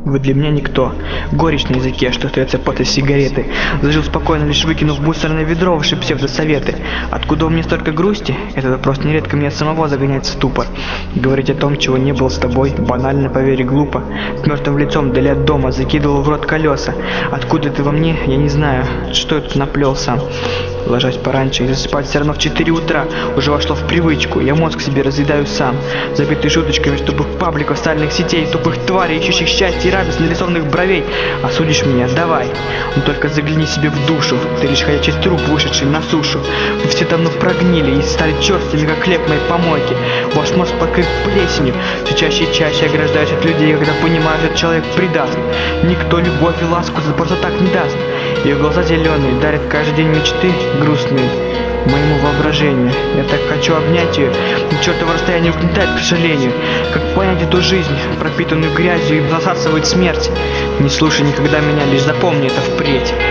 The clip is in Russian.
Вы для меня никто. Горечь на языке, что остается после сигареты. Зажил спокойно, лишь выкинув в мусорное ведро ваши псевдосоветы. Откуда у меня столько грусти? Этот вопрос нередко меня самого загоняет в ступор. Говорить о том, чего не было с тобой, банально, поверь, глупо. С мертвым лицом вдали от дома закидывал в рот колеса. Откуда ты во мне, я не знаю, что я тут наплел сам. Ложась пораньше и засыпать все равно в 4 утра уже вошло в привычку. Я мозг себе разъедаю сам, забитый шуточками с тупых пабликов, социальных сетей, тупых тварей, ищущих счастье и радость нарисованных бровей. Осудишь меня? Давай. Но только загляни себе в душу. Ты лишь ходячий труп, вышедший на сушу. Вы все давно прогнили и стали черствыми, как хлеб моей помойки. Ваш мозг покрыт плесенью. Все чаще и чаще ограждаюсь от людей, когда понимаю, что человек предаст. Никто любовь и ласку за просто так не даст. Ее глаза зеленые дарят каждый день мечты грустные моему воображению. Я так хочу обнять ее, но чертово расстояние угнетает, к сожалению. Как понять эту жизнь, пропитанную грязью, и засасывает смерть? Не слушай никогда меня, лишь запомни это впредь.